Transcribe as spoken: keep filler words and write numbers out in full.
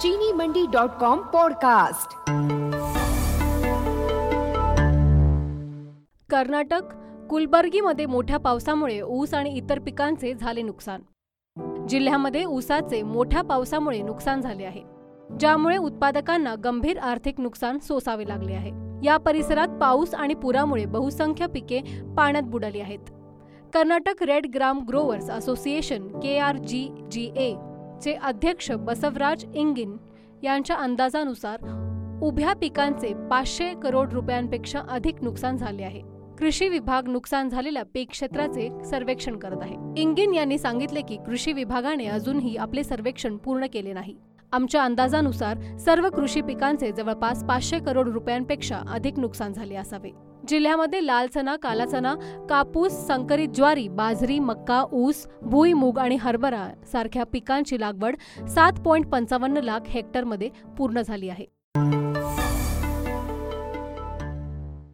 चीनी Mandi dot com podcast. Karnataka कुलबर्गीमध्ये मोठ्या पावसामुळे ऊस आणि इतर पिकांचे झाले नुकसान। जिल्ह्यामध्ये ऊसाचे मोठ्या पावसामुळे नुकसान झाले आहे, ज्यामुळे उत्पादकांना गंभीर आर्थिक नुकसान सोसावे लागले आहे। या परिसरात पाऊस आणि पुरामुळे बहुसंख्य पिके पाण्यात बुडाली आहेत। Karnataka red gram growers association K R G G A चे अध्यक्ष बसवराज इंगिन यांच्या अंदाजानुसार उभ्या पिकांचे पाचशे करोड रुपयांपेक्षा अधिक नुकसान झाले आहे। कृषी विभाग नुकसान झालेल्या पीक क्षेत्राचे सर्वेक्षण करत आहे। इंगिन यांनी सांगितले की कृषी विभागाने अजूनही आपले सर्वेक्षण पूर्ण केले नाही। आमच्या अंदाजानुसार सर्व कृषी पिकांचे जवळपास पाचशे करोड रुपयांपेक्षा अधिक नुकसान झाले असावे। जिल्ह्यामध्ये लाल चना, काला चना, कापूस, संकरित ज्वारी, बाजरी, मक्का, ऊस, भुईमूग आणि हरभरा सारख्या पिकांची लागवड सात पॉईंट पंचावन्न लाख हेक्टरमध्ये पूर्ण झाली आहे।